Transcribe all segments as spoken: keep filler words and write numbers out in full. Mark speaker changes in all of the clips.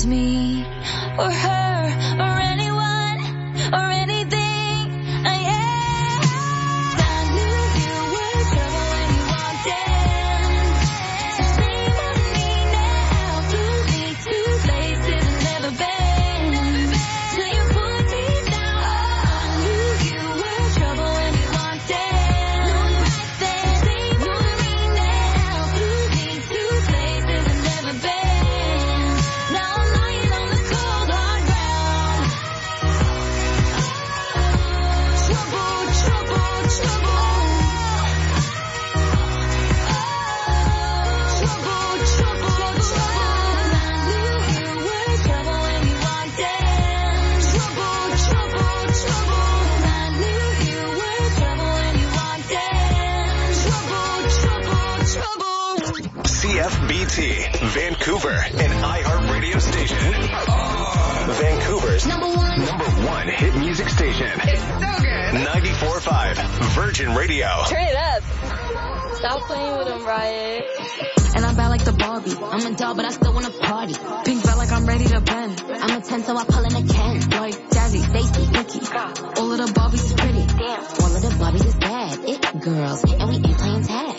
Speaker 1: left me for her or anyone or anything. I am. I knew you were trouble when you walked in. So shame on me now. Flew me to places I've never been. Till you put me down. I knew you were trouble when you walked in. Right then. Shame on me now. Flew me to places I've never been. Now I'm lying on the cold hard ground. Trouble, trouble, trouble. Trouble, trouble, trouble. I knew you were trouble when you walked in. Trouble, trouble, trouble. I knew you were trouble when you walked in. Trouble, trouble, trouble.
Speaker 2: C F B T, Vancouver, an iHeartRadio station. Vancouver's
Speaker 1: Number one.
Speaker 2: number one hit music station.
Speaker 3: It's so good.
Speaker 2: ninety-four point five Virgin Radio.
Speaker 3: Turn it up. Stop playing with him, Riot.
Speaker 4: And I'm bad like the Barbie. I'm a doll, but I still wanna party. Pink belt like I'm ready to bend. I'm a ten, so I pull in a Ken. Like Jazzy, Stacy, Nikki. All of the Barbies is pretty. All of the Barbies is bad. It girls, and we ain't playing tag.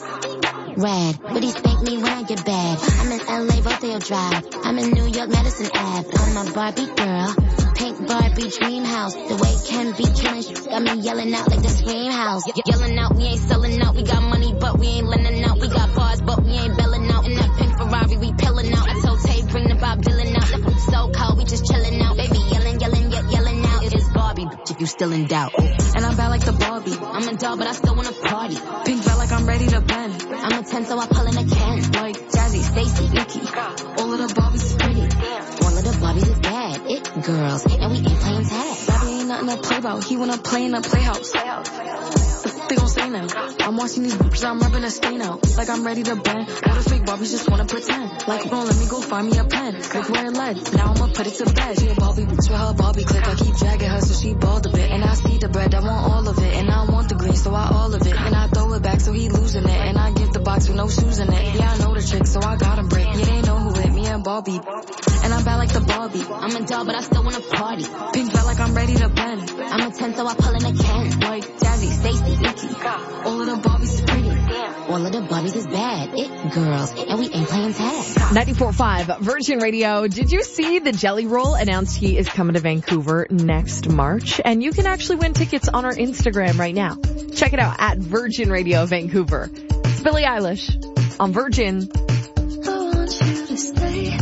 Speaker 4: Rad, but he spank me when I get bad. I'm in L A, Rodeo Drive. I'm in New York, Madison Ave. I'm a Barbie girl. Pink Barbie dream house. The way Ken be killing shit got me yelling out like the scream house. Ye- yelling out, we ain't selling out. We got money, but we ain't lending out. We got bars, but we ain't belling out. In that pink Ferrari, we pillin' out. I told Tay, bring the Bob Dylan out. Look, so cold, we just chillin' out. Baby, yelling, yelling, yet yelling out. It's Barbie, bitch, if you still in doubt. And I'm bad like the Barbie. I'm a doll, but I still wanna party. Pink belt like I'm ready to bend. I'm a ten, so I pull in a Ken. Like Jazzy, Stacy, Nikki. All of the Barbies is pretty. All of the Barbies is bad. It girls, and we ain't playing tag. Barbie ain't nothing to play about. He wanna play in a playhouse. What they gon' say now? I'm watching these bitches, I'm rubbing a stain out. Like I'm ready to bend. All the fake Barbies just wanna pretend. Like, bro, let me go find me a pen. Look where it led. Now I'ma put it to bed. She a Barbie bitch with her Barbie click. I keep dragging her so she bald a bit. And I see the bread, I want all of it. And I want the green, so I all of it. And I throw it back so he losing it. And I give the box with no shoes in it. Yeah, I know the trick, so I got him break. Yeah, they know who hit me and Barbie. And I'm bad like the Barbie. I'm a doll, but I still wanna party. Pink belt like I'm ready to bend. I'm a ten, so I pull in a Ken. Like Jazzy, Stacy, Nikki. All of the Barbies is pretty. All of the Barbies is bad. It girls, and we ain't playing tag.
Speaker 5: ninety-four point five Virgin Radio. Did you see the Jelly Roll announced he is coming to Vancouver next March? And you can actually win tickets on our Instagram right now. Check it out at Virgin Radio Vancouver. It's Billie Eilish on Virgin.
Speaker 1: I want you to stay.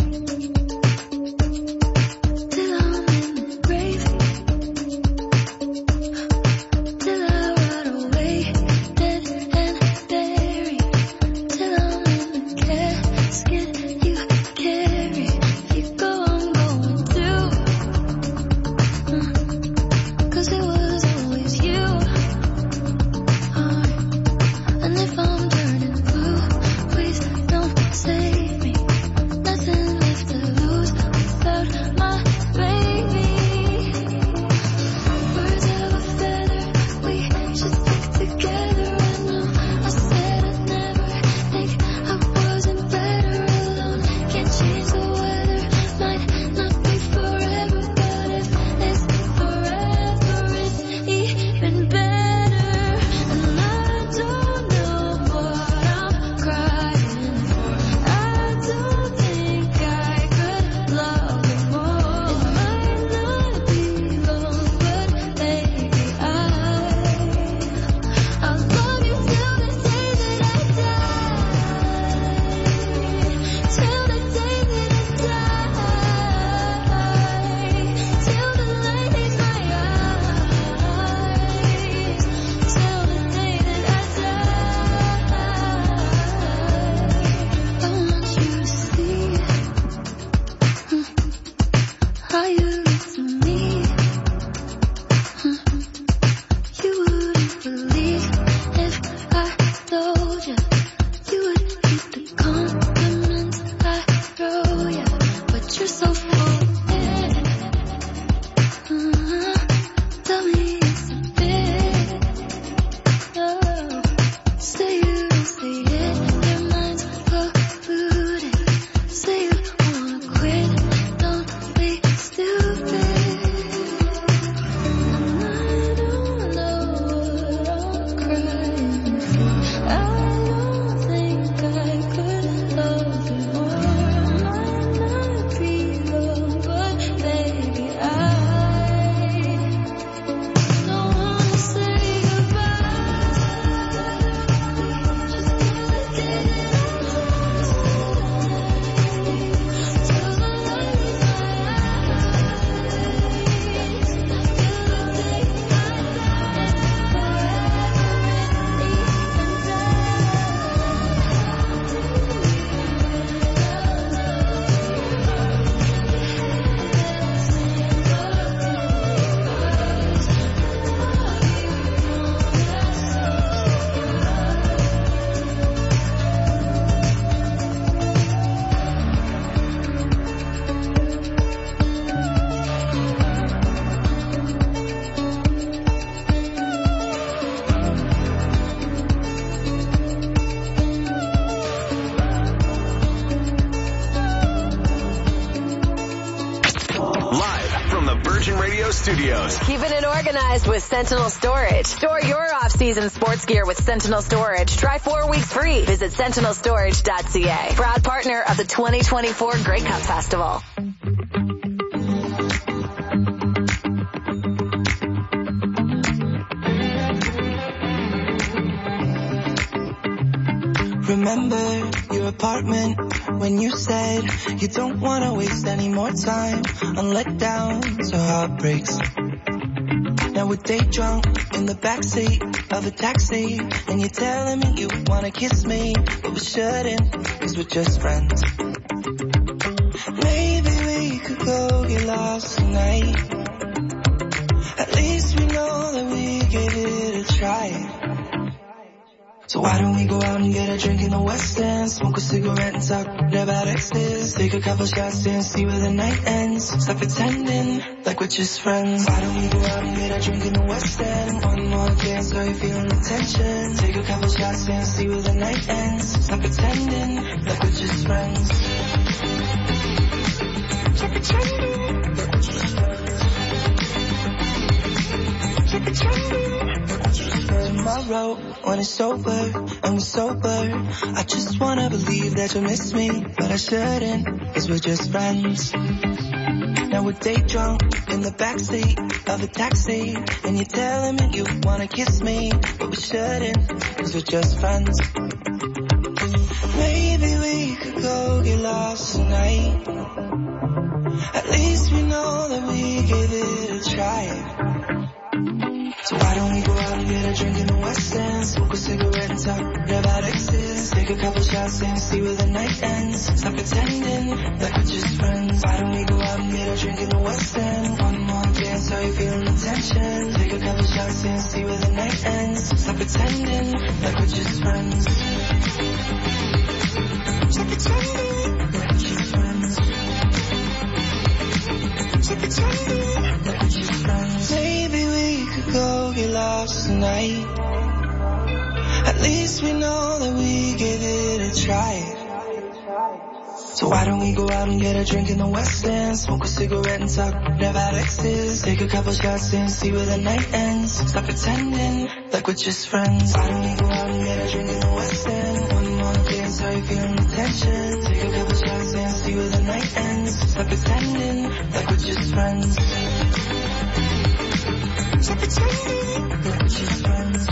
Speaker 1: Till I'm in the grave. Till I rot away. Dead and buried. Till I'm in the casket you carry. If you go, I'm going through. Mm. 'Cause it was always you. Alright. And if I'm turning blue, please don't save me. Nothing
Speaker 2: Virgin Radio Studios.
Speaker 6: Keeping it organized with Sentinel Storage. Store your off-season sports gear with Sentinel Storage. Try four weeks free. Visit sentinel storage dot c a. Proud partner of the twenty twenty-four Grey Cup Festival.
Speaker 7: Remember your apartment when you said you don't want to waste any more time on letdowns or heartbreaks. Now we're day drunk in the backseat of a taxi, and you're telling me you want to kiss me, but we shouldn't, cause we're just friends. Maybe we could go get lost tonight. At least we know that we gave it a try. So why don't we go out and get a drink in the West End, smoke a cigarette and talk about exes, take a couple shots and see where the night ends, stop pretending like we're just friends. Why don't we go out and get a drink in the West End, one more dance, are you feeling the tension, take a couple shots and see where the night ends, stop pretending like we're just friends. Stop pretending like we're just friends. Stop pretending. Tomorrow, when it's over and we're sober, I just wanna believe that you miss me, but I shouldn't, cause we're just friends. Now we're day drunk in the backseat of a taxi, and you're telling me you wanna kiss me, but we shouldn't, cause we're just friends. Maybe we could go get lost tonight. At least we know that we gave it a try. So why don't we go out and get a drink in the West End, smoke a cigarette and talk about exes, take a couple shots and see where the night ends, stop pretending like we're just friends. Why don't we go out and get a drink in the West End, one more dance, are you feeling the tension, take a couple shots and see where the night ends, stop pretending like we're just friends. Stop pretending like we're just friends. Stop pretending like we're just friends. Maybe we could go get lost tonight. At least we know that we gave it a try. So why don't we go out and get a drink in the West End, smoke a cigarette and talk about exes, take a couple shots and see where the night ends, stop pretending like we're just friends. Why don't we go out and get a drink in the West End, one more dance, are you feeling the tension, take a couple shots and see where the night ends, stop pretending like we're just friends. Stop pretending like we're just friends.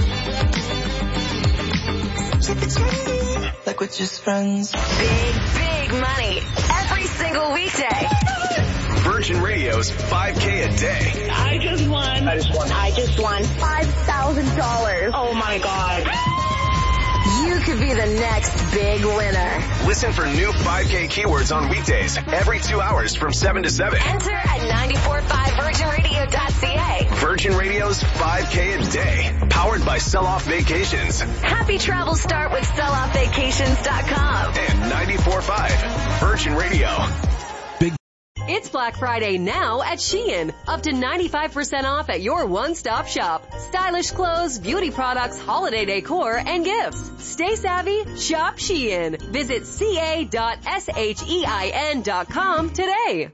Speaker 7: Stop pretending like we're just friends.
Speaker 6: Big, big money every single weekday.
Speaker 2: Virgin Radio's five K a day.
Speaker 8: I just won. I just won. I just won five thousand dollars. Oh my God.
Speaker 6: You could be the next big winner.
Speaker 2: Listen for new five K keywords on weekdays every two hours from seven to seven.
Speaker 6: Enter at nine four five virgin radio dot c a.
Speaker 2: Virgin Radio's five K a day. Powered by Sell-Off Vacations.
Speaker 6: Happy travels start with sell off vacations dot com.
Speaker 2: And ninety-four point five Virgin Radio.
Speaker 9: It's Black Friday now at Shein. Up to ninety-five percent off at your one-stop shop. Stylish clothes, beauty products, holiday decor, and gifts. Stay savvy, shop Shein. Visit C A dot S H E I N dot com today.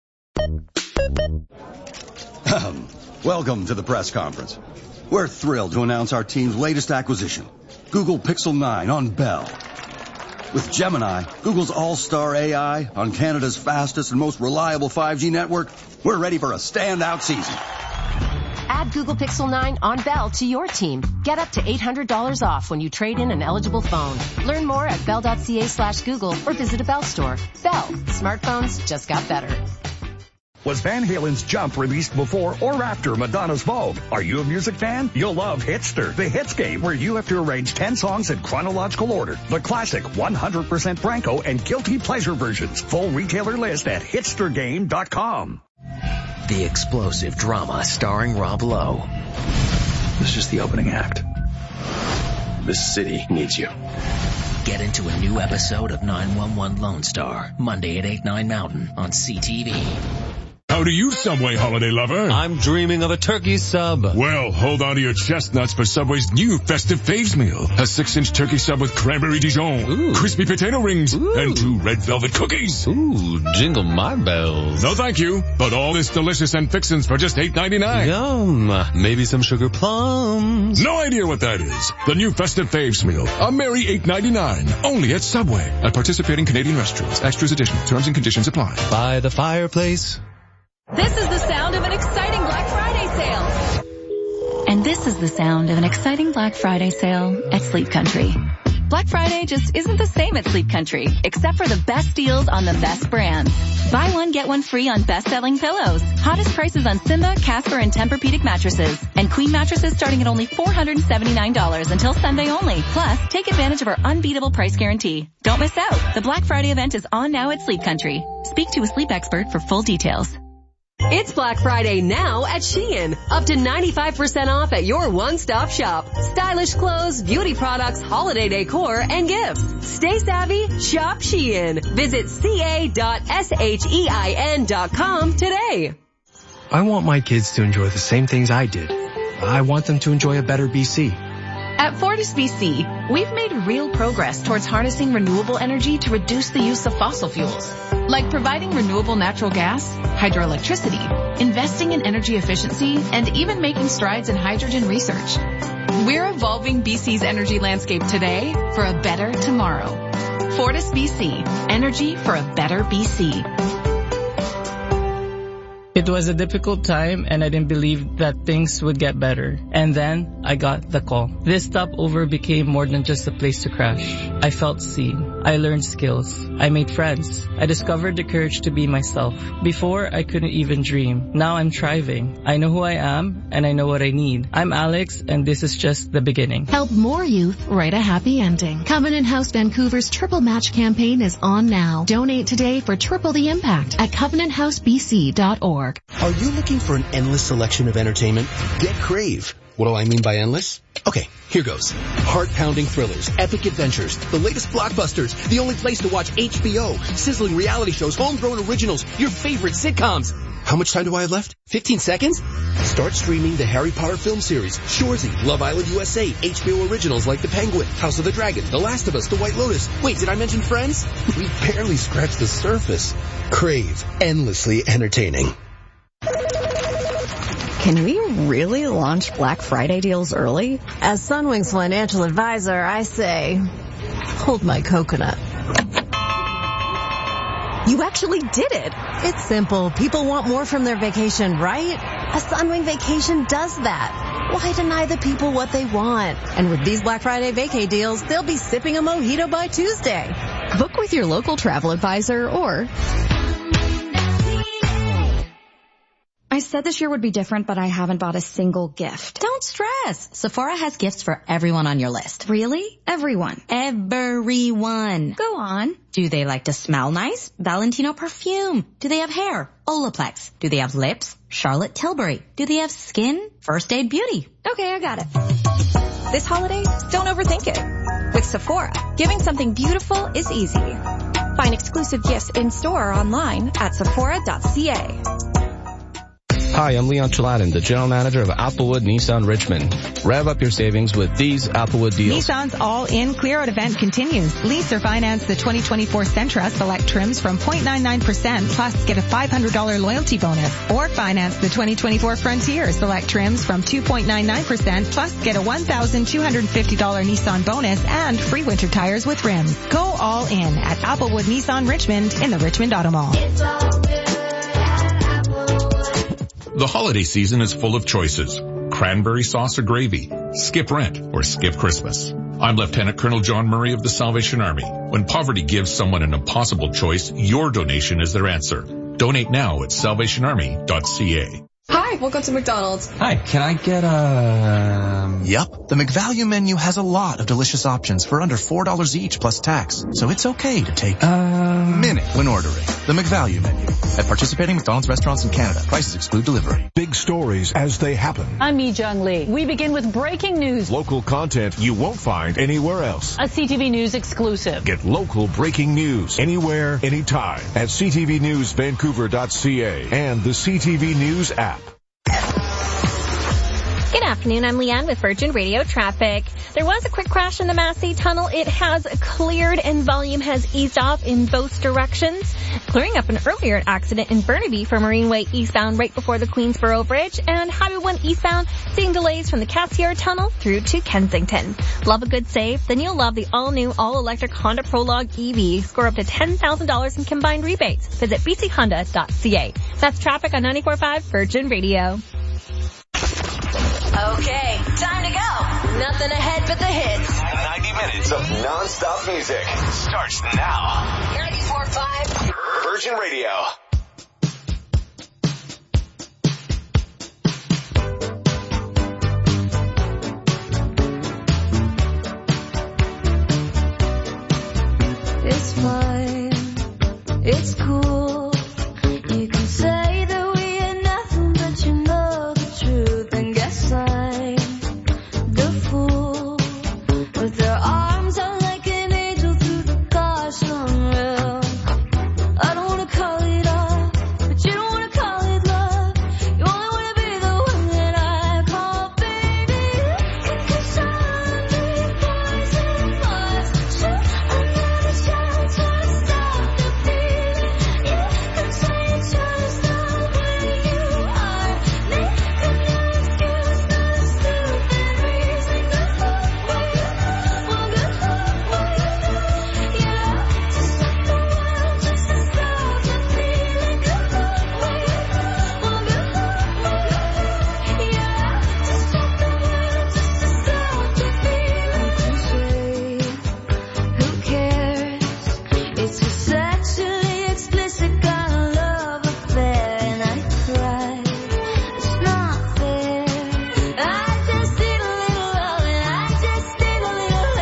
Speaker 10: Welcome to the press conference. We're thrilled to announce our team's latest acquisition, Google Pixel nine on Bell. With Gemini, Google's all-star A I, on Canada's fastest and most reliable five G network, we're ready for a standout season.
Speaker 11: Add Google Pixel nine on Bell to your team. Get up to eight hundred dollars off when you trade in an eligible phone. Learn more at bell dot c a slash Google or visit a Bell store. Bell. Smartphones just got better.
Speaker 12: Was Van Halen's Jump released before or after Madonna's Vogue? Are you a music fan? You'll love Hitster, the hits game where you have to arrange ten songs in chronological order. The classic one hundred percent Branco and Guilty Pleasure versions. Full retailer list at hitster game dot com.
Speaker 13: The explosive drama starring Rob Lowe.
Speaker 14: This is just the opening act. This city needs you.
Speaker 13: Get into a new episode of nine one one Lone Star, Monday at eight, nine Mountain on C T V.
Speaker 15: How do you, Subway holiday lover?
Speaker 16: I'm dreaming of a turkey sub.
Speaker 15: Well, hold on to your chestnuts for Subway's new festive faves meal. A six-inch turkey sub with cranberry Dijon,
Speaker 16: Ooh.
Speaker 15: crispy potato rings,
Speaker 16: Ooh.
Speaker 15: and two red velvet cookies.
Speaker 16: Ooh, jingle my bells.
Speaker 15: No thank you, but all this delicious and fixins for just eight ninety-nine.
Speaker 16: Yum. Maybe some sugar plums.
Speaker 15: No idea what that is. The new festive faves meal. A merry eight ninety-nine. Only at Subway. At participating Canadian restaurants. Extras additional. Terms and conditions apply.
Speaker 16: By the fireplace.
Speaker 17: This is the sound of an exciting Black Friday sale.
Speaker 18: And this is the sound of an exciting Black Friday sale at Sleep Country.
Speaker 17: Black Friday just isn't the same at Sleep Country, except for the best deals on the best brands. Buy one, get one free on best-selling pillows. Hottest prices on Simba, Casper, and Tempur-Pedic mattresses. And Queen mattresses starting at only four hundred seventy-nine dollars until Sunday only. Plus, take advantage of our unbeatable price guarantee. Don't miss out. The Black Friday event is on now at Sleep Country. Speak to a sleep expert for full details.
Speaker 9: It's Black Friday now at Shein. Up to ninety-five percent off at your one-stop shop. Stylish clothes, beauty products, holiday decor, and gifts. Stay savvy, shop Shein. Visit ca dot shein dot com today.
Speaker 19: I want my kids to enjoy the same things I did. I want them to enjoy a better B C.
Speaker 20: At Fortis B C, we've made real progress towards harnessing renewable energy to reduce the use of fossil fuels, like providing renewable natural gas, hydroelectricity, investing in energy efficiency, and even making strides in hydrogen research. We're evolving B C's energy landscape today for a better tomorrow. Fortis B C, energy for a better B C.
Speaker 21: It was a difficult time and I didn't believe that things would get better. And then I got the call. This stopover became more than just a place to crash. I felt seen. I learned skills. I made friends. I discovered the courage to be myself. Before, I couldn't even dream. Now I'm thriving. I know who I am and I know what I need. I'm Alex and this is just the beginning.
Speaker 22: Help more youth write a happy ending. Covenant House Vancouver's Triple Match campaign is on now. Donate today for Triple the Impact at covenant house b c dot org.
Speaker 23: Are you looking for an endless selection of entertainment? Get Crave. What do I mean by endless? Okay, here goes. Heart-pounding thrillers, epic adventures, the latest blockbusters, the only place to watch H B O, sizzling reality shows, homegrown originals, your favorite sitcoms. How much time do I have left? fifteen seconds? Start streaming the Harry Potter film series, Shoresy, Love Island U S A, H B O originals like The Penguin, House of the Dragon, The Last of Us, The White Lotus. Wait, did I mention Friends? We barely scratched the surface. Crave. Endlessly entertaining.
Speaker 24: Can we really launch Black Friday deals early? As Sunwing's financial advisor, I say, hold my coconut. You actually did it. It's simple. People want more from their vacation, right? A Sunwing vacation does that. Why deny the people what they want? And with these Black Friday vacay deals, they'll be sipping a mojito by Tuesday. Book with your local travel advisor or...
Speaker 25: I said this year would be different, but I haven't bought a single gift.
Speaker 26: Don't stress. Sephora has gifts for everyone on your list.
Speaker 25: Really? Everyone?
Speaker 26: Everyone.
Speaker 25: Go on.
Speaker 26: Do they like to smell nice? Valentino perfume. Do they have hair? Olaplex. Do they have lips? Charlotte Tilbury. Do they have skin? First Aid Beauty.
Speaker 25: Okay, I got it. This holiday, don't overthink it. With Sephora, giving something beautiful is easy. Find exclusive gifts in store or online at sephora dot c a.
Speaker 27: Hi, I'm Leon Chalatin, the general manager of Applewood Nissan Richmond. Rev up your savings with these Applewood deals.
Speaker 28: Nissan's all-in clear-out event continues. Lease or finance the twenty twenty-four Sentra select trims from zero point nine nine percent, plus get a five hundred dollars loyalty bonus. Or finance the twenty twenty-four Frontier select trims from two point nine nine percent, plus get a one thousand two hundred fifty dollars Nissan bonus and free winter tires with rims. Go all in at Applewood Nissan Richmond in the Richmond Auto Mall.
Speaker 29: The holiday season is full of choices. Cranberry sauce or gravy, skip rent or skip Christmas. I'm Lieutenant Colonel John Murray of the Salvation Army. When poverty gives someone an impossible choice, your donation is their answer. Donate now at salvation army dot c a.
Speaker 1: Hi, welcome to McDonald's.
Speaker 2: Hi, can I get a...
Speaker 3: Yup, the McValue menu has a lot of delicious options for under four dollars each plus tax, so it's okay to take a
Speaker 2: um...
Speaker 3: minute when ordering. The McValue menu. At participating McDonald's restaurants in Canada. Prices exclude delivery.
Speaker 4: Big stories as they happen.
Speaker 5: I'm Yi Jung Lee. We begin with breaking news.
Speaker 4: Local content you won't find anywhere else.
Speaker 5: A C T V News exclusive.
Speaker 4: Get local breaking news anywhere, anytime at c t v news vancouver dot c a and the C T V News app.
Speaker 6: Good afternoon, I'm Leanne with Virgin Radio Traffic. There was a quick crash in the Massey Tunnel. It has cleared and volume has eased off in both directions. Clearing up an earlier accident in Burnaby for Marine Way eastbound right before the Queensboro Bridge, and Highway one eastbound seeing delays from the Cassiar Tunnel through to Kensington. Love a good save? Then you'll love the all-new, all-electric Honda Prologue E V. Score up to ten thousand dollars in combined rebates. Visit b c honda dot c a. That's traffic on ninety-four point five Virgin Radio.
Speaker 9: Okay, time to go. Nothing ahead but the hits.
Speaker 7: ninety minutes of non-stop music starts now.
Speaker 9: ninety-four point five
Speaker 7: Virgin Radio.
Speaker 8: It's fine. It's cool. You can say that we ain't nothing, but you know the truth. And guess I'm the fool. With their arms out like an angel through the gosh unreal. I don't wanna call it off, but you don't wanna call it love. You only wanna be the one that I call baby. Cause I'm the poison was you. I'm not a child to stop the feeling. You can say it's just not where you are. Making no excuse, not a stupid reason. Good luck, well you know, well good luck, well you know. You know, to stop the world just to stop the feeling. Good luck, well you know, well good luck, well you know. You know, to stop the world just to stop the feeling. Cliche, who cares? It's a sexually explicit kind of love affair, and I cried. It's not fair. I just need a little love, and I just need a little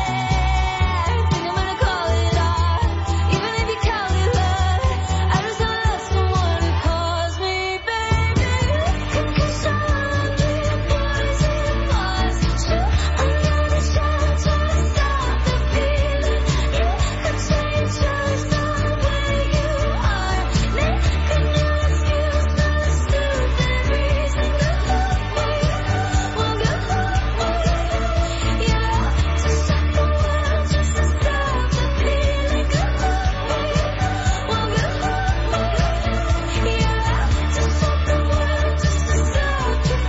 Speaker 8: hair. Think I'm gonna call it art, even if you call it love. I just don't love someone who calls me baby. Cause I'm the poison was you. I'm not a child to stop the feeling. You could say it's just not where you are. Making no excuse, not a stupid reason. Good luck, well you know, well good luck, well you know. You know, to stop the world just to stop the feeling. Good luck, well you know, well good luck, well you know. You know, to stop the world just to stop the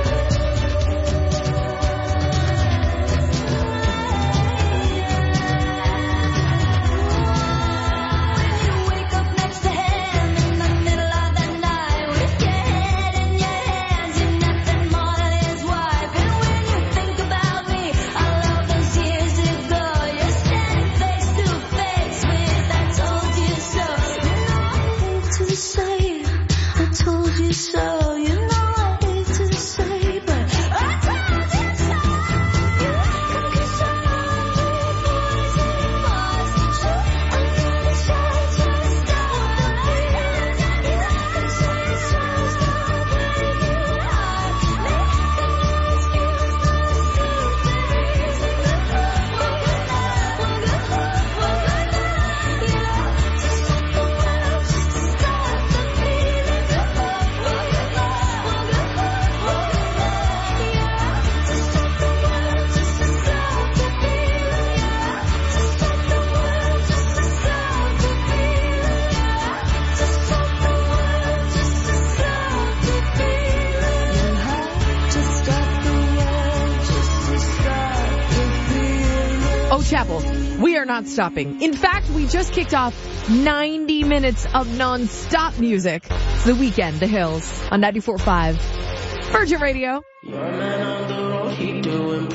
Speaker 8: Wake up next to him in the middle of the night with your head in your hands. You're nothing more than his wife. And when you think about me, I love those years ago. You're standing face to face with I told you so. You know I hate to say I told you so. You know I hate to say, but I told you so. You cause I'm the poison was you. I'm not a child to stop the feeling. You can say it's just not where you are. Making no excuse, not a stupid reason. Good luck, well good luck, well good luck, well good luck. You know, to stop the world just to stop the feeling. Good luck, well good luck, well good luck, well good luck. You know, to stop the world just to stop the feeling. You know, to stop the world just to stop the feeling. You know, to stop the world just to stop the feeling. You have to stop the world just to stop the feeling.
Speaker 20: Oh, Chapel, we are not stopping. In fact, we just kicked off ninety minutes of non-stop music. It's The Weekend, The Hills, on ninety-four point five Virgin Radio.
Speaker 10: Your man on the road, he doing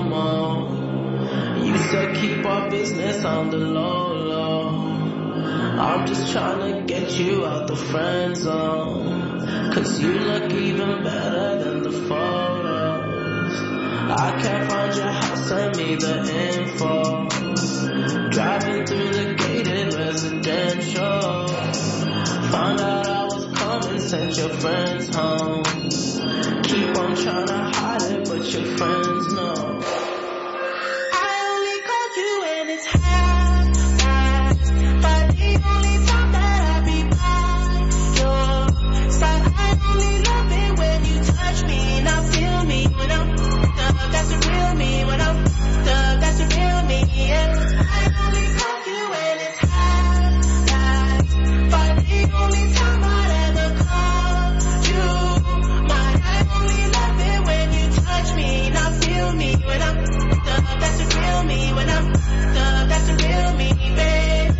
Speaker 10: promo. You said keep our business on the low, low. I'm just trying to get you out the friend zone, cause you look even better than the photos. I can't find your house, send me the info. Driving through the gated residential, found out I was coming, sent your friends home. Keep on trying to hide it, but your friends know. I only called you when it's half past, but the only time that I be by your side, I only love it when you touch me. Now feel me when I'm up, that's the real me. When I'm up, that's the real me, yeah. I only call you when it's half past, but the only time I'd ever call you mine. I only love it when you touch me. Now feel me when I'm up, that's the real me. When I'm up, that's the real me, babe.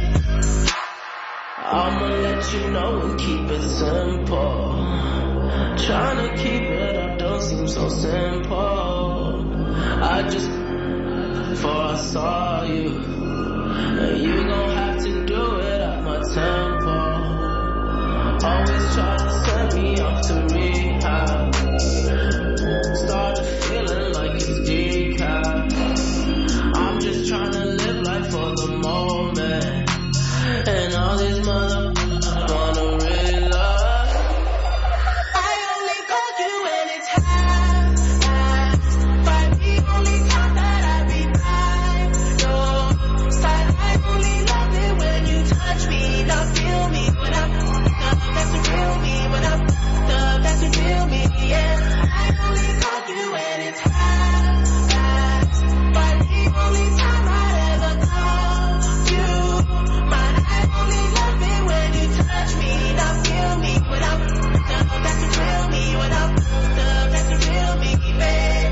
Speaker 10: I'ma let you know and keep it simple. Trying to keep it up don't seem so simple. I just, before I saw you, and you gon' have to do it at my tempo. Always try to send me off to rehab. Started feeling like it's decaf. I'm just trying to live life for the moment, and all these motherfuckers wanna realize. I only called you when it's half past, but the only time that I be by your side, I only love it when you touch me. Now feel me when I'm up, that's the real me. When I'm up, that's the real me, yeah. I only called you when it's half past, but the only time I'd ever call you mine. I only love it when you touch me. Now feel me when I'm up, that's the real me. When I'm up, that's the real me, babe.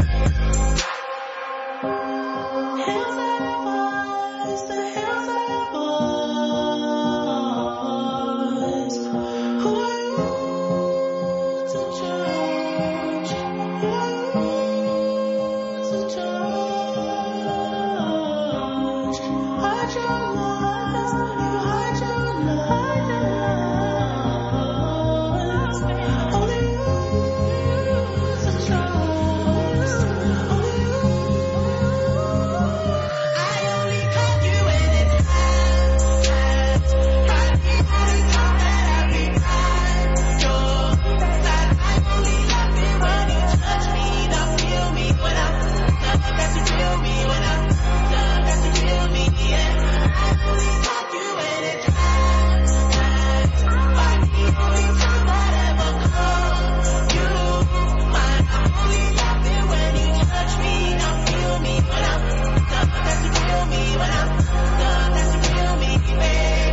Speaker 10: Hills that I was, the hills that I was. Who are you to judge? Who are you to judge? Hide your love, you hide your love. Only you to trust. Only you. I only called you when it's half past, but the only time that I be by your side, I only love it when you touch me. Now feel me when I'm up, that's the real me. When I'm up, that's the real me, yeah. I only called you when it's half past, but the only time I'd ever call you mine. I only love it when you touch me. Now feel me when I'm up, that's the real me. When I'm up, that's the real me, babe.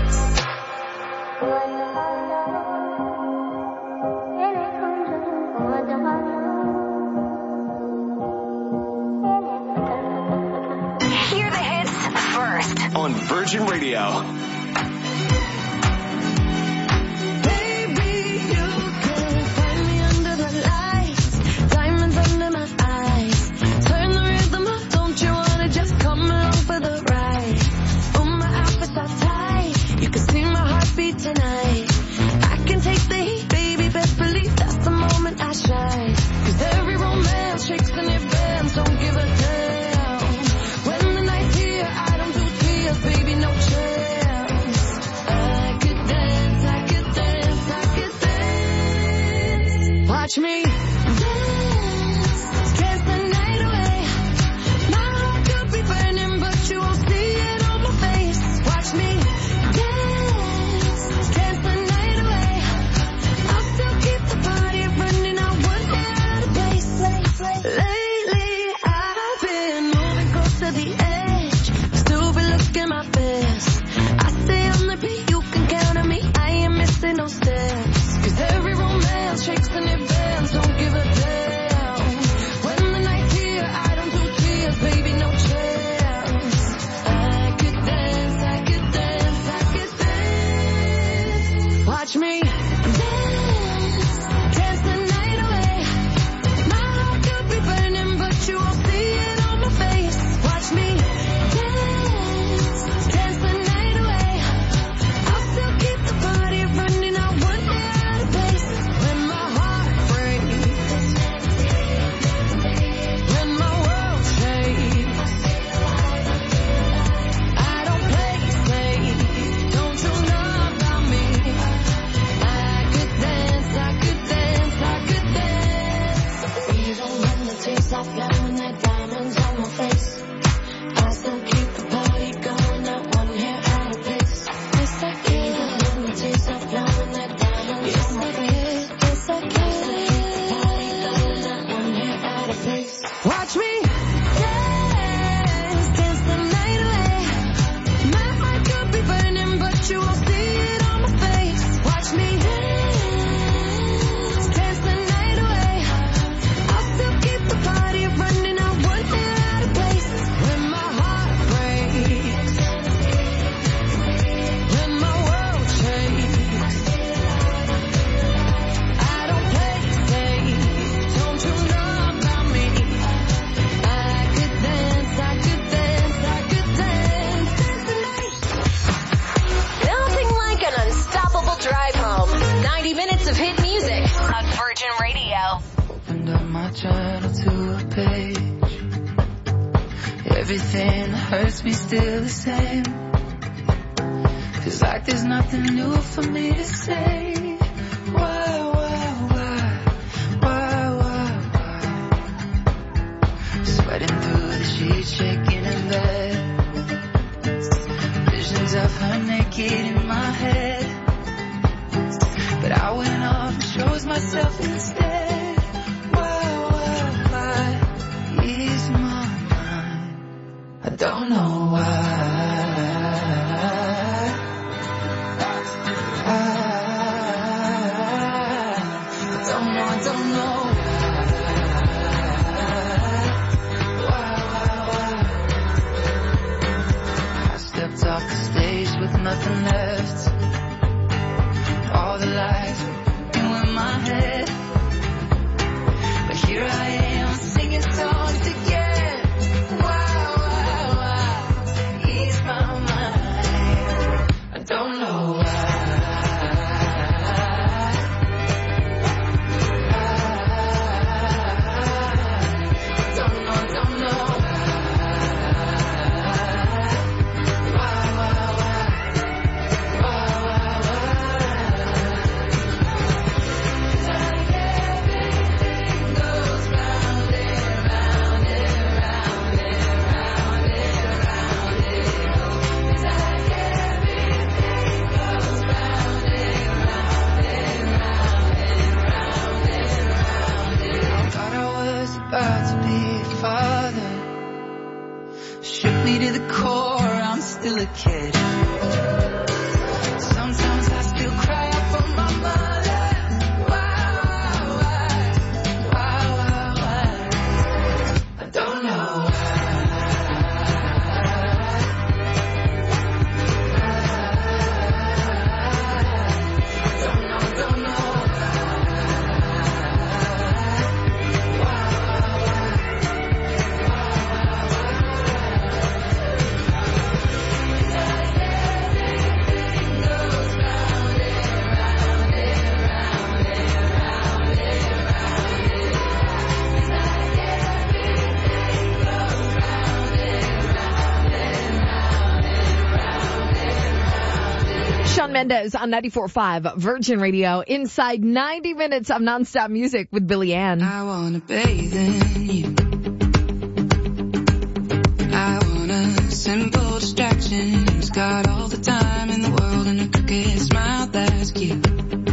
Speaker 7: Hear the hits first on Virgin Radio.
Speaker 8: Baby, you can find me under the lights, diamonds under my eyes. Turn the rhythm up, don't you wanna just come along for the ride? Oh, my outfit's all tight, you can see my heartbeat tonight. I can take the heat, baby, best believe that's the moment I shine. Cause every romance shakes in your bands, don't give a damn. When the night's here, I don't do tears, baby, no chance. I could dance, I could dance, I could dance. Watch me dance, dance the night away. My heart could be burning, but you won't see it on my face. Watch me dance, dance the night away. I'll still keep the party running, I won't get out of place. Lately, I've been moving close to the edge, still been looking my best. I stay on the beat, you can count on me, I ain't missing no steps. Cause every romance shakes in your bands, don't give a damn.
Speaker 10: up my journal to a page. Everything that hurts me still the same. Feels like there's nothing new for me to say. Why, why, why, why, why, why? Sweating through the sheets, shaking in bed. Visions of her naked in my head. But I went off and chose myself instead. Why, why, why, ease my mind. I don't know why. Off the stage with nothing left. All the lights were in my head. But here I am singing songs again. Why, why, why? Ease my mind. I don't know why. About to be a father. Shook me to the core, I'm still a kid. Sometimes I still cry out for my mother. Why, why, why, why, why? I don't know Don't know, don't know.
Speaker 1: Shawn Mendes on ninety-four point five Virgin Radio. Inside ninety minutes of nonstop music with Billy Ann.
Speaker 10: I wanna bathe in you. I want a simple distraction who's got all the time in the world and a crooked smile that's cute.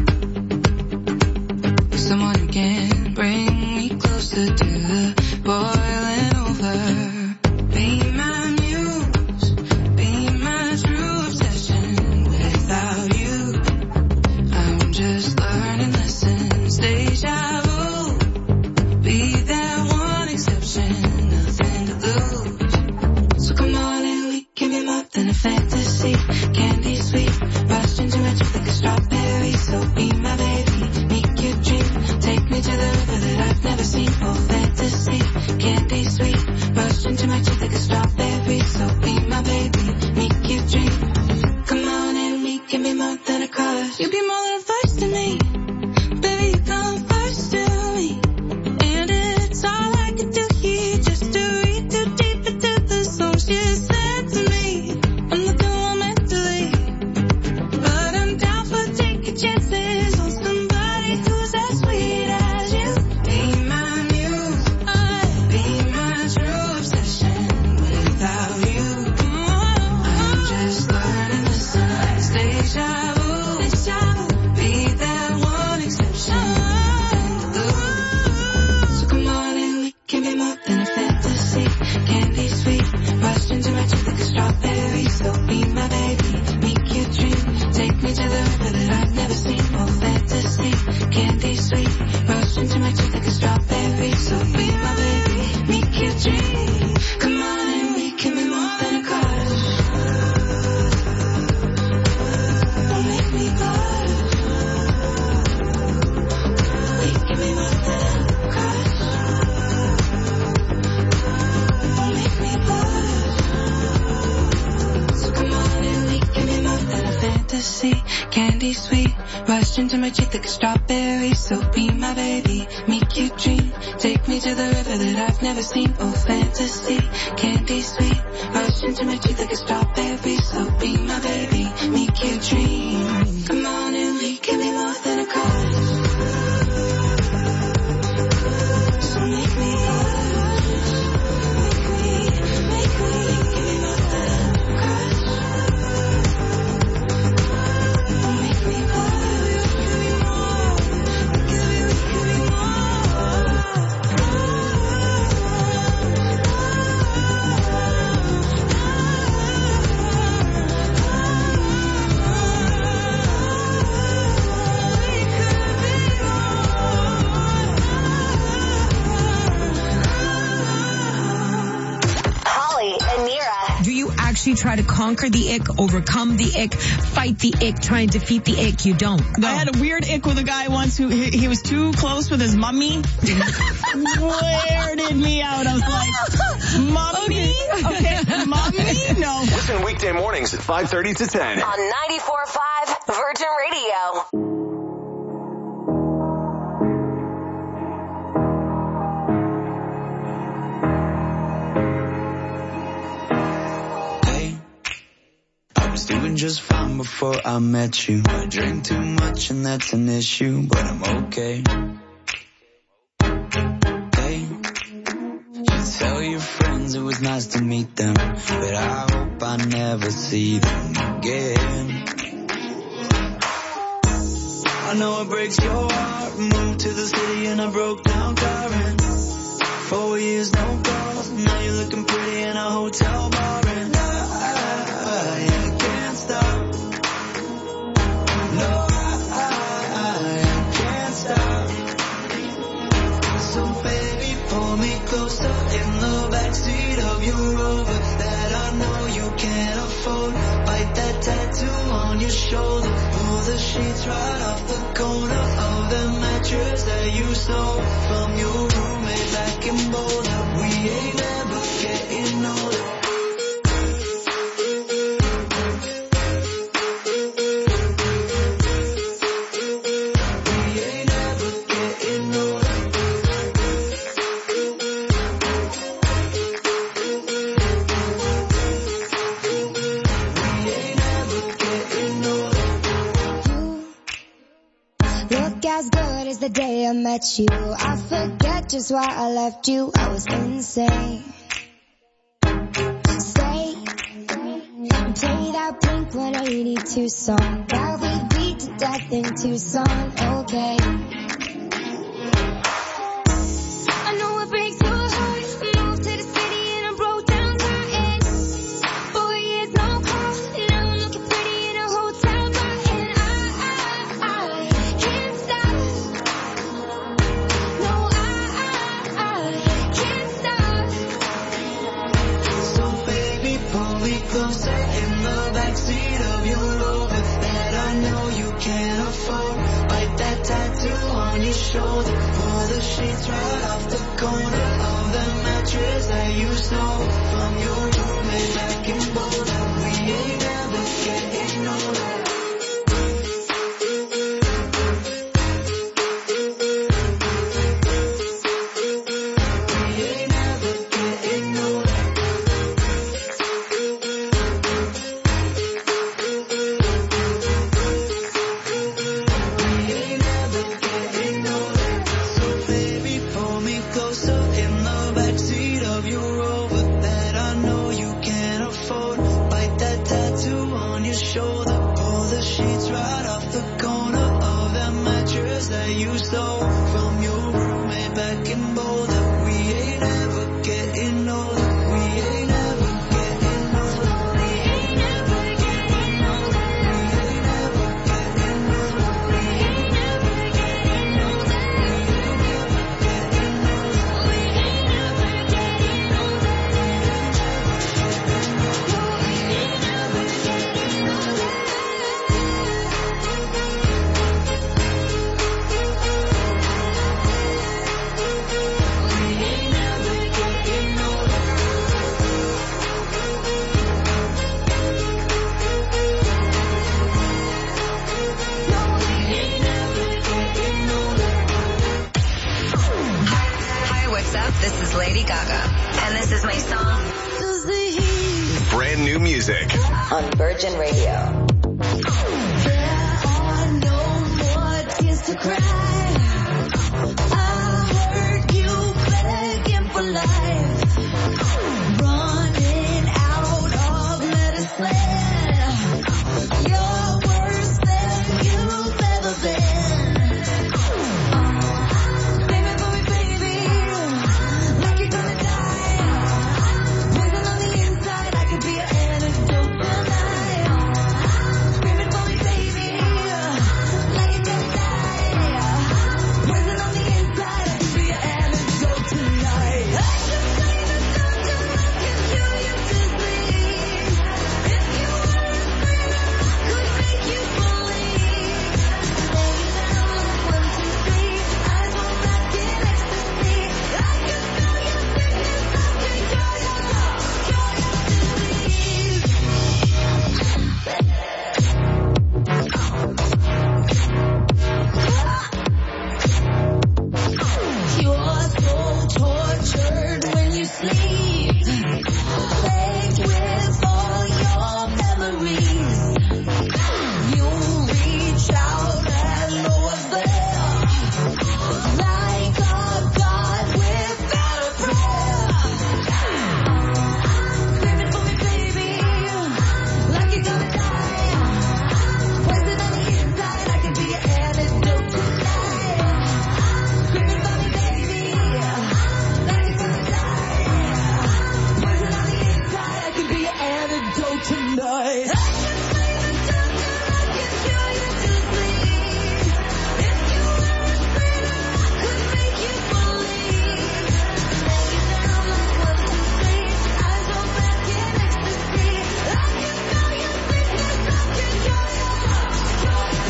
Speaker 10: Someone who can bring me closer to the boiling over. Be my muse, be my true obsession. Without you, I'm just learning lessons. Deja vu, be that one exception. Nothing to lose. So come on and we can be more than a fantasy. Candy sweet, rushed into my teeth like a strawberry. So be my baby, make your dream. Take me to the river that I've never seen. Oh, fantasy, candy sweet, rushed into my teeth like a strawberry. So be my baby, make your dream. Come on and we can be more than a crush. You be more than a first to me. Baby, come first to me. And it's all I can do here just to read too deep into the songs you said to me. I'm looking more mentally, but I'm down for taking chances on somebody who's as sweet as you. Be my muse, be my true obsession. Without you, I'm just learning the signs. Deja vu, be that one exception. So come on and we can be more than a fantasy. Candy sweet, rushed into my teeth like a strawberry. So be my baby, make your dream. Take me to the river that I've never seen. Oh, fantasy, candy sweet, rushed into my teeth like a strawberry. So be my baby, make your dream. Come on and we can be more than a crush. Don't make me blush. We can be more than a crush. Don't make me blush. So come on and we can be more than a fantasy. Candy sweet, rushed into my teeth like a strawberry. So be my baby, make your dream.
Speaker 8: Take me to the river that I've never seen. Oh, fantasy, candy sweet. Rush into my teeth like a strawberry. So be my baby, make your dream. Come on and we give me more than a crush. So make me hush. Make me, make me, give me more than a crush. Make me hush. Give me more. Give me, give me more.
Speaker 9: Holly and Nira.
Speaker 11: Do you actually try to conquer the ick, overcome the ick, fight the ick, try and defeat the ick? You don't.
Speaker 12: I had a weird ick with a guy once who he, he was too close with his mummy. Weirded me out. I was like, mommy? Okay, mommy? No.
Speaker 7: Listen weekday mornings at five thirty to ten.
Speaker 9: On ninety-four point five Virgin Radio.
Speaker 13: I was doing just fine before I met you. I drink too much and that's an issue, but I'm okay. Hey, you tell your friends it was nice to meet them, but I hope I never see them again. I know it breaks your heart. Moved to the city and I broke down crying. Four years, no calls. Now you're looking pretty in a hotel bar, and I, I, I can't stop. No, I, I, I can't stop. So baby, pull me closer in the backseat of your Rover that I know you can't afford. Bite that tattoo on your shoulder. Pull the sheets right off the corner of the mattress that you stole from your roommate back in Boulder. We ain't never getting older. We ain't never getting older. We ain't never getting older.
Speaker 14: Look as good as the day I met you. I forget just why I left you. I was insane. Stay and play that Blink one eighty-two song that we beat to death in Tucson. Okay. I know it breaks your heart. Moved to the city and I broke down crying. Four years no call. Now I'm looking pretty in a hotel bar, and I, I, I can't stop. No, I, I, I can't stop.
Speaker 13: So baby, pull me closer in the backseat of your Rover that I know you can't afford. Bite that tattoo on your shoulder. Pull the sheets right off the corner of the mattress that you stole from your roommate back in Boulder. We ain't never getting older. We ain't never getting older. We ain't never getting older. So baby, pull me
Speaker 15: what's up? This is Lady Gaga. And this is my song.
Speaker 7: Brand new music
Speaker 15: On Virgin Radio.
Speaker 8: There are no more tears to cry. I heard you begging for life. Running out of medicine. You're worse than you've ever been. Baby, boy, baby, like you're gonna die. Poison on the inside, I could be an antidote tonight. Screaming for me, baby, like you're gonna die. Poison on the inside, I could be an antidote tonight. I can say the doctor, I can cure you to sleep. If you were a sinner, I could make you believe. Lay down like one, two, three, eyes roll back in ecstasy. I can feel your sickness, I can cure your love, cure your disease. You're so tortured when you sleep, plagued with all your memories. You reach out and lower there, like a god without a prayer. Screaming for me, baby, like you're gonna die. Poison on the inside, I could be an antidote tonight. Screaming for me, baby, like you're gonna die. Poison on the inside, I could be an antidote tonight. I can say the doctor, I can cure you to sleep. If you were a sinner, I could make you believe. Lay down like one, two, three, eyes roll back in ecstasy. I can feel your sickness, I can cure your love, cure your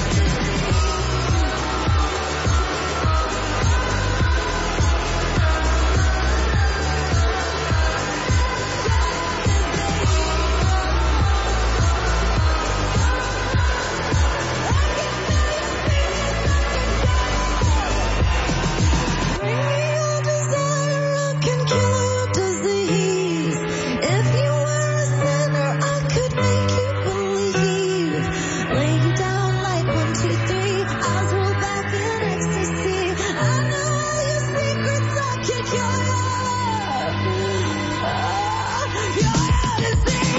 Speaker 8: Real desire can cure your disease. If you were a sinner, I could make you believe. Lay you down like one, two, three, eyes roll back in ecstasy. I know all your secrets, I can cure your disease.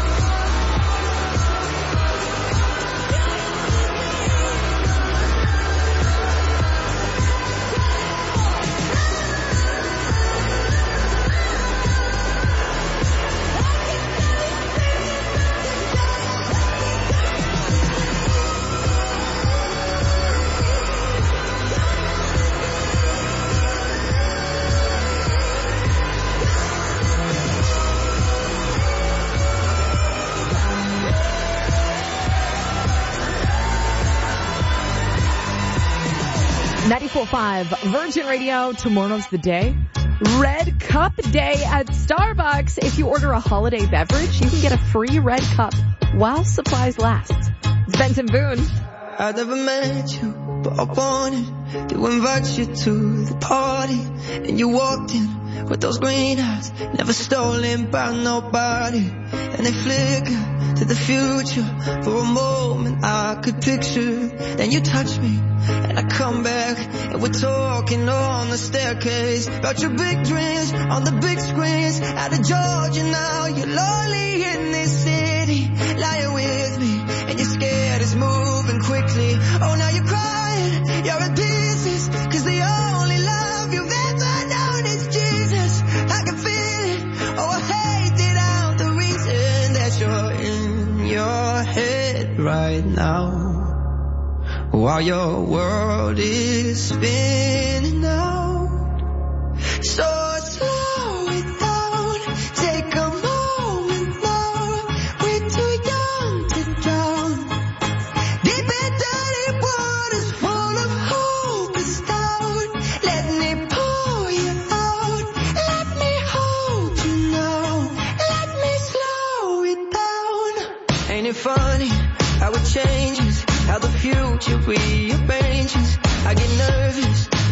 Speaker 1: ninety-four point five Virgin Radio. Tomorrow's the day. Red Cup Day at Starbucks. If you order a holiday beverage, you can get a free red cup while supplies last. It's Benson Boone.
Speaker 13: I never met you, but I wanted to invite you to the party. And you walked in with those green eyes, never stolen by nobody. And they flicker to the future. For a moment I could picture. Then you touch me, and I come back, and we're talking on the staircase about your big dreams on the big screens. Out of Georgia now, you're lonely in this city, lying with me, and you're scared it's moving quickly. Oh, now you're crying, you're in pieces, cause the only love you've ever known is Jesus. I can feel it, oh, I hate it out, the reason that you're in your head right now, while your world is spinning out. So slow it down, take a moment now. We're too young to drown. Deep and dirty waters full of hope is down. Let me pull you out. Let me hold you now. Let me slow it down. Ain't it funny how it changes, how the future rearranges. I get nervous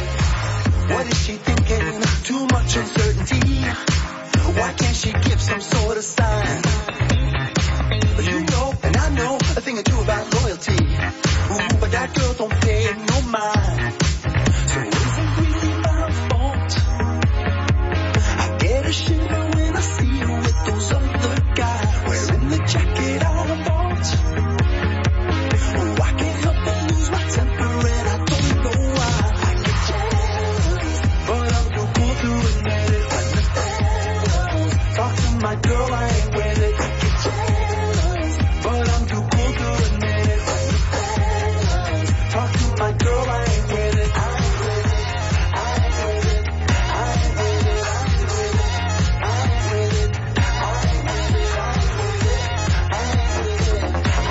Speaker 13: What is she thinking? Too much uncertainty. Why can't she give some sort of sign? But you know, and I know a thing or two about loyalty. Ooh, but that girl don't pay no mind. So is it really my fault? I get a shiver when I see you with those other guys wearing the jacket I bought. Oh, I can't help but lose my temper and I don't know why. I get jealous, but I'm too cool to admit it. When the fellas talk to my girl, I ain't with it. I get jealous, but I'm too cool to admit it. When the fellas talk to my girl, I ain't with it. I ain't with it. I ain't with it. I ain't with it. I ain't with it. I ain't with it. I ain't with it. I ain't with it. I ain't with it. I ain't with it. I ain't with it. I ain't with it. I ain't with it.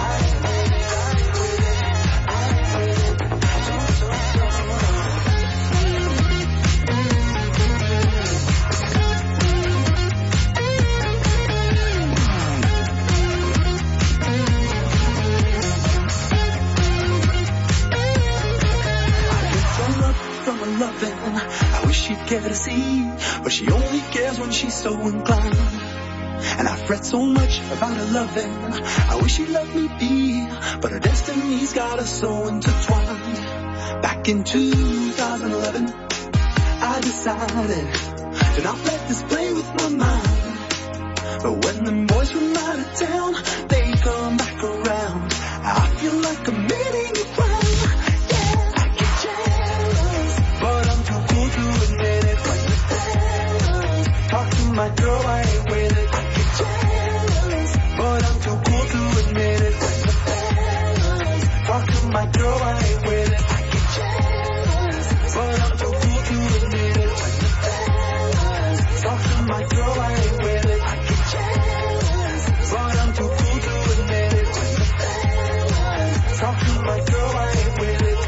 Speaker 13: From love, from a loving, I wish she'd care to see, but she only cares when she's so inclined. And I fret so much about her loving, I wish she'd let me be, but her destiny's got us so intertwined. Back in two thousand eleven, I decided to not let this play with my mind. But when them boys from out of town, they come back around, I feel like committing a crime. Yeah, I get jealous, but I'm too cool to admit it. When the fellas talk to my girl, I ain't with it. I get jealous, but I'm too cool to admit it. When the fellas talk to my girl, I ain't with it. I get jealous, but I'm too cool to admit it. When the fellas talk to my girl, I ain't with it. I get jealous, but I'm too cool to admit it. When the fellas talk to my girl, I ain't with it.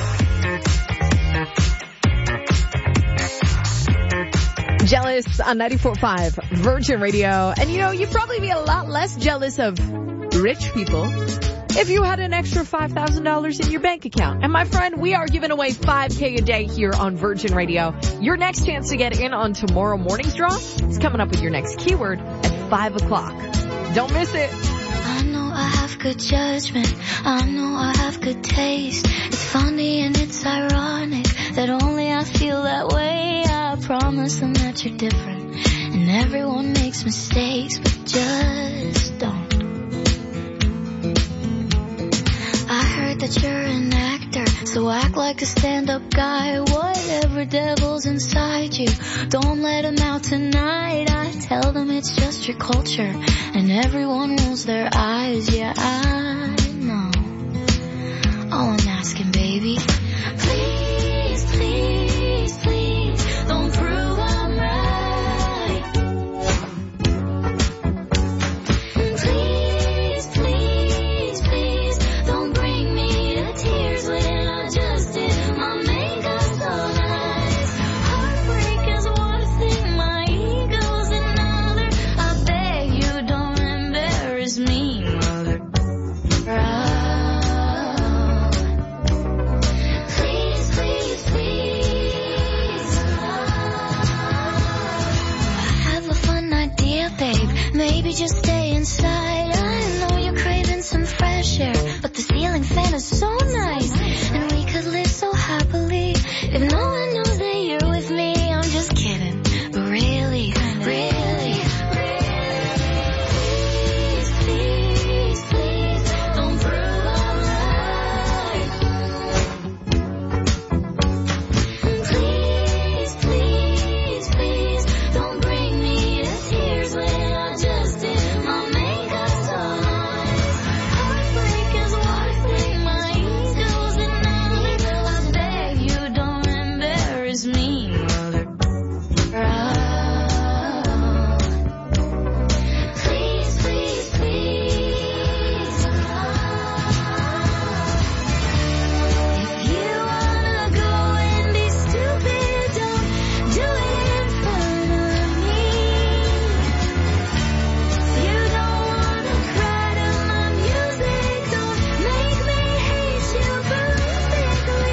Speaker 1: Jealous on ninety-four point five Virgin Radio. And you know, you'd probably be a lot less jealous of rich people if you had an extra five thousand dollars in your bank account. And my friend, we are giving away five K a day here on Virgin Radio. Your next chance to get in on tomorrow morning's draw is coming up with your next keyword at five o'clock. Don't miss it.
Speaker 8: I know I have good judgment. I know I have good taste. It's funny and it's ironic that only I feel that way. I promise them that you're different. And everyone makes mistakes, but just don't. I heard that you're an actor, so act like a stand-up guy. Whatever devil's inside you, don't let him out tonight. I tell them it's just your culture, and everyone rolls their eyes. Yeah, I know. All I'm asking, baby, please, please, please, don't prove I'm right. Please, please, please, don't bring me to tears when I just did my makeup so nice. Heartbreak is one thing, my ego's another. I beg you don't embarrass me, mother. Please, please, please. I have a fun idea, babe. Maybe just stay inside. I know you're craving some fresh air, but the ceiling fan is so nice, and we could live so happily if no one knows that you're with me. I'm just kidding, but really, really, please, please, please, don't prove I'm right. Please, please, please, don't bring me to tears when I just did my makeup so nice. Heartbreak is one thing, my ego's another. I beg you don't embarrass me, mother. Please, please, please. If you wanna go and be stupid, don't do it in front of me. You don't wanna cry to my music, don't make me hate you perfectly.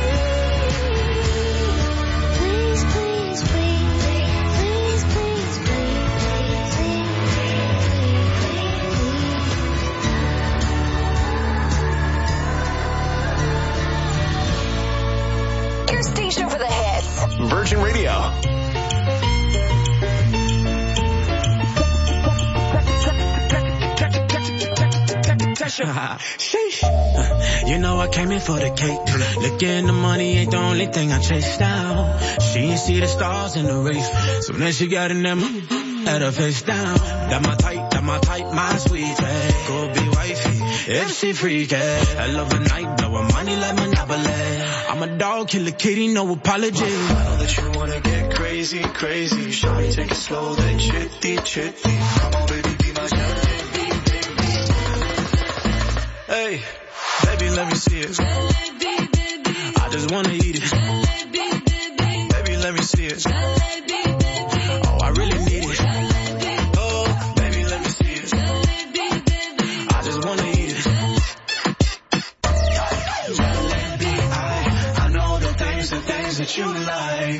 Speaker 8: Please, please, please, please, please, please, please,
Speaker 7: Your station for the hits. Virgin Radio.
Speaker 10: Sheesh. You know I came in for the cake. Looking the money ain't the only thing I chase down. She ain't see the stars in the race. So then she got in them, had her face down. That my type, that my type, my sweet thing. Go be wifey, if she freaky. I love a night, blow her money like Monopoly. I'm a dog, kill a kitty, no apology.
Speaker 13: I know that you wanna get crazy, crazy. Shawty, take it slow, then chitty, chitty. Come on, baby, be my jalebi, baby.
Speaker 10: Hey, baby, let me see it. I just wanna eat it. Baby, let me see it. Oh, I really need it. Oh, baby, let me see it. I just wanna eat it.
Speaker 13: Jalebi, I, I know the things, the things that you like.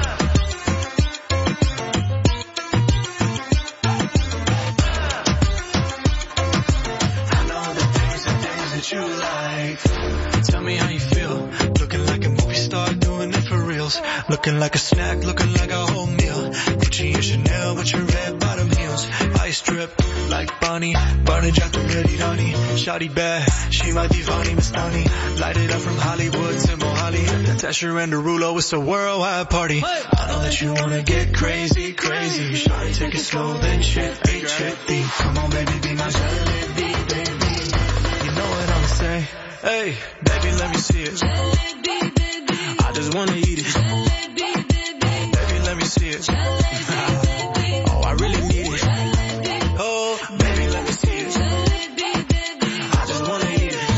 Speaker 13: That you like.
Speaker 10: Tell me how you feel.
Speaker 13: Looking like a movie star, doing it for reals. Looking like a snack, looking like a whole meal. Gucci and Chanel with your red bottom heels. Ice drip like Bonnie, Barney Jack the ready honey. Shawty bad, she my divani Mastani. Light it up from Hollywood to Mohali. Tasha and Derulo, it's a worldwide party. I know that you wanna get crazy, crazy. Shawty, take it slow, then chitty, chitty. Come on, baby, be my jalebi, baby. Know what I'ma say?
Speaker 10: Hey, baby, let me see it. I just wanna eat it. Baby, let me see it. Oh, I really need it. Oh, baby, let me see it. I just wanna eat it.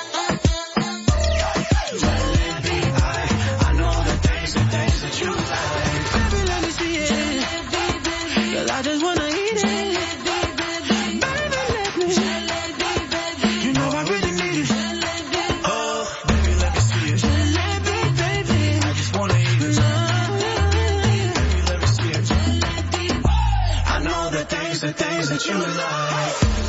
Speaker 13: Jalebi, I, I know the things, the things that you like.
Speaker 10: Baby, let me see it. Cause I just wanna eat it. Baby, let me. You know I really need it.
Speaker 13: things that you like.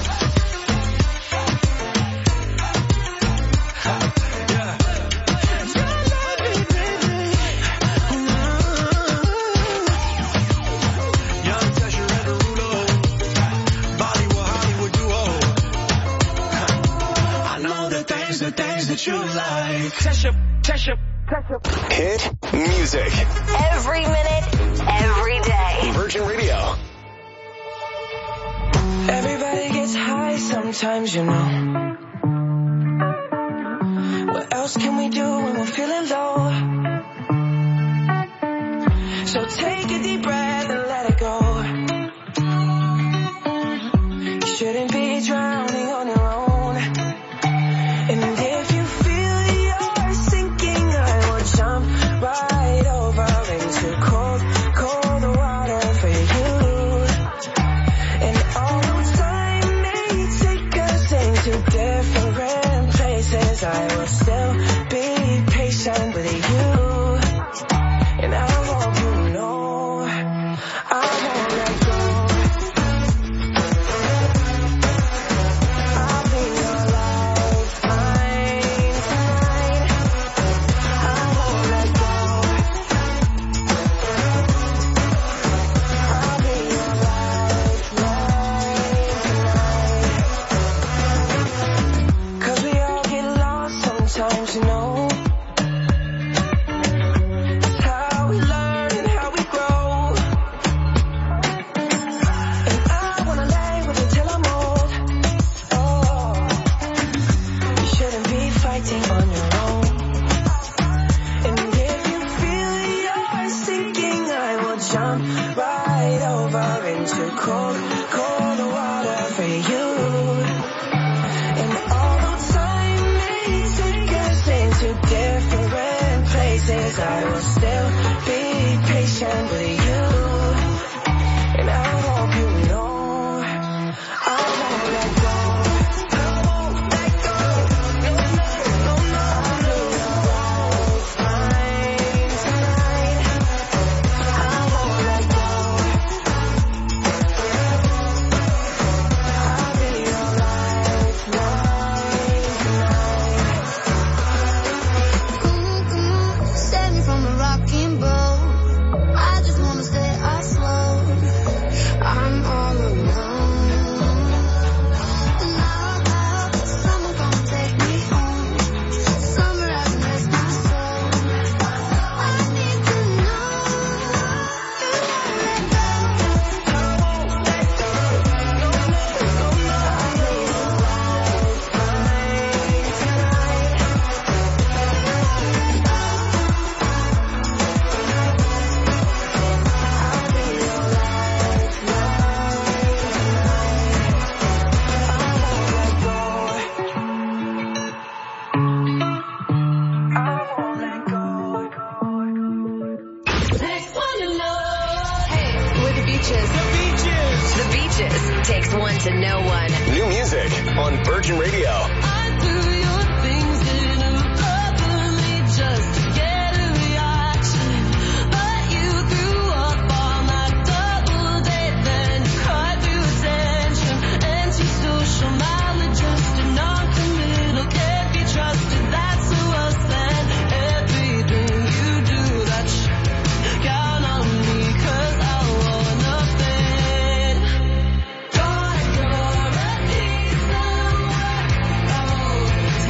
Speaker 13: The things that you like. Tesha, Tesha, Tesha.
Speaker 7: Hit music.
Speaker 15: Every minute, every day.
Speaker 7: Virgin Radio.
Speaker 10: Everybody gets high sometimes, you know. What else can we do when we're feeling low? So take a deep breath and let it go. You shouldn't be drowning on your own. And if you feel you're sinking, I will jump right over into cold, cold water for you. And although time may take us into different places, I will still be patient with you. And I hope you know I won't let go. I will still be patient with you. And I hope you know I won't let go. I won't let go. No, no, no, no. I'll do your fine tonight. I won't let go. I'll be your lifeline tonight.
Speaker 8: Save me from a rocking boat. I just wanna stay afloat. I'm all alone. Now, now, someone come take me home. Summer has messed my soul. I need to know you won't let go. No, no, no, no. I'll be your lifeline tonight.
Speaker 9: With the Beaches. The Beaches. The Beaches takes one to know one.
Speaker 7: New music on Virgin Radio.
Speaker 8: I do your things in a bubbly just to get a reaction. But you threw up on my double date, then you cried through attention. Anti-social, maladjusted, non-committal, can't be trusted. That's so us then. Everything you do, that sh- count on me, 'cause I want nothing. Gonna go repeat the work. Oh,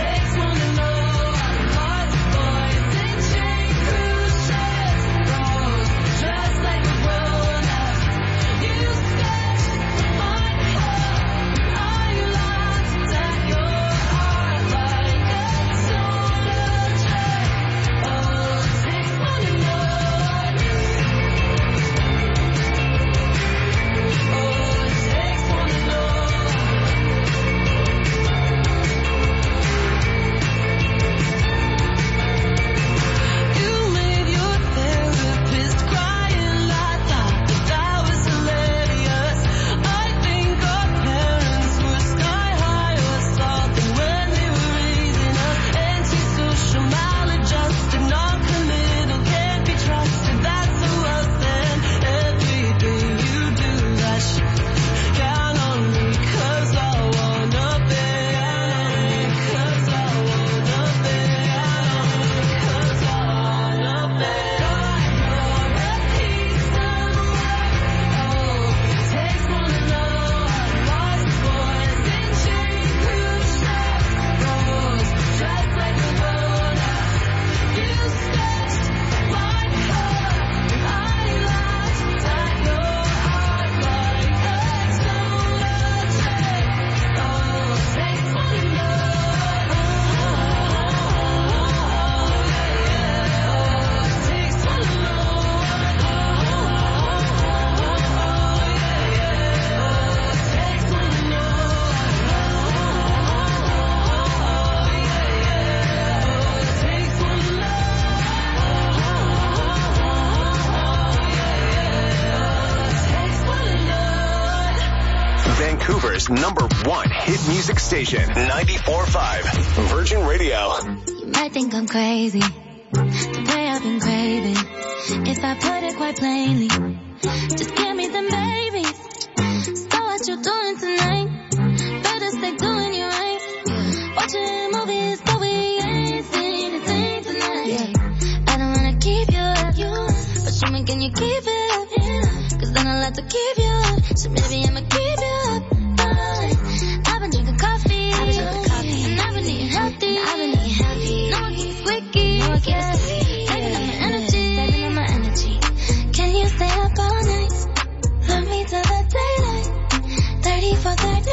Speaker 7: Vancouver's number one hit music station, ninety-four point five Virgin Radio.
Speaker 8: You might think I'm crazy, the way I've been craving. If I put it quite plainly, just give me them babies. So what you doing tonight? Better stay doing you right. Watching movies, but we ain't seen a thing tonight. Yeah. I don't wanna keep you up, but show me can you keep it up? Cause then I'll have to keep you up. So maybe I'ma keep you up. I've been drinking coffee, I've been drinking coffee, and I've been eating healthy. I've been eating healthy. No one keeps squeaky, no one keeps squeaky. Saving up my energy, saving up my energy. Can you stay up all night? Love me till the daylight. Thirty for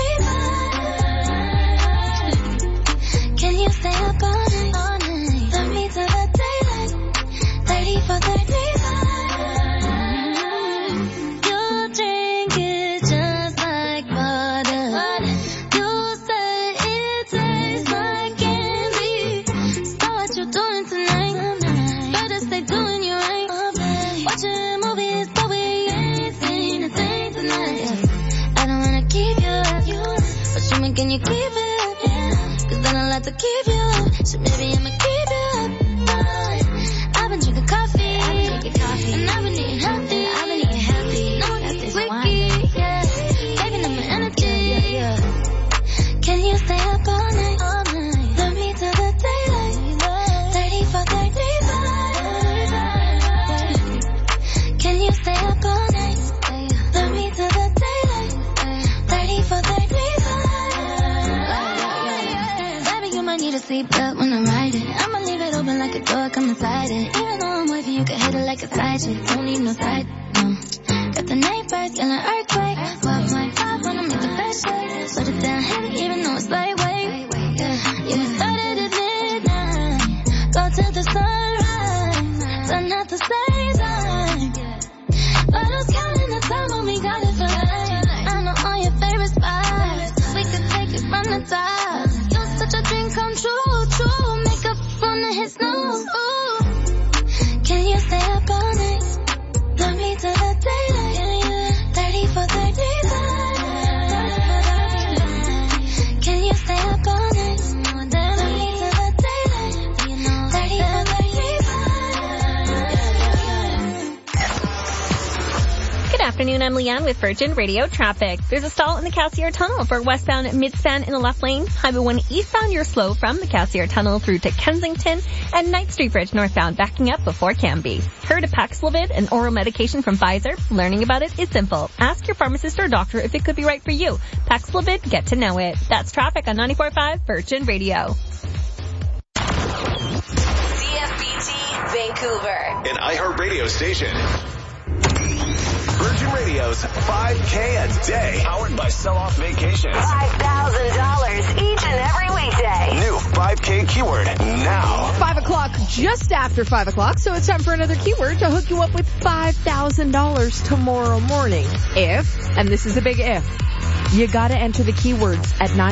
Speaker 8: thirty-five. Can you stay up all night? All night. Love me till the daylight. Thirty for thirty-five. Can you keep it up? Yeah. Cause then I'll have to keep you up. So maybe I'ma keep you up. I've been drinking coffee, I've been drinking coffee, and I've been eating healthy. I've been eating healthy. No one gets squeaky, yeah. Saving up my energy, yeah, yeah. Can you stay up all night? All night. Love me till the daylight. Thirty for thirty-five. Can you stay up all night? Love me till the daylight. Thirty for thirty-five. Need a seatbelt when I'm riding. I'ma leave it open like a door, come inside it. Even though I'm wavy, you can hit it like a side chick. Don't need no side, no. Got the night birds, feeling earthquake. twelve point five wanna make the best shake. Put it down heavy, even though it's lightweight. Yeah, yeah, we started at midnight. Go till the sunrise. Done at the same time. Bottles counting the time when we got it for life. I know all your favorite spots. We could take it from the top. Such a dream come true, true. Makeup on the hit snooze. Ooh. Can you stay up all night? Love me till the daylight. Thirty for thirty-five. Can you stay up all night? Love me till the daylight. Thirty for thirty-five.
Speaker 6: Good afternoon, I'm Leanne with Virgin Radio Traffic. There's a stall in the Cassiar Tunnel for westbound midspan in the left lane. Highway one eastbound, you're slow from the Cassiar Tunnel through to Kensington, and Knight Street Bridge northbound backing up before Canby. Heard of Paxlovid, an oral medication from Pfizer? Learning about it is simple. Ask your pharmacist or doctor if it could be right for you. Paxlovid, get to know it. That's traffic on ninety-four point five Virgin Radio.
Speaker 7: C F B T Vancouver, an iHeartRadio station. Virgin Radio's five K a day, powered by Sell-Off Vacations.
Speaker 9: five thousand dollars each and every weekday.
Speaker 7: New five K keyword now.
Speaker 1: Five o'clock, just after five o'clock, so it's time for another keyword to hook you up with five thousand dollars tomorrow morning. If, and this is a big if, you gotta enter the keywords at nine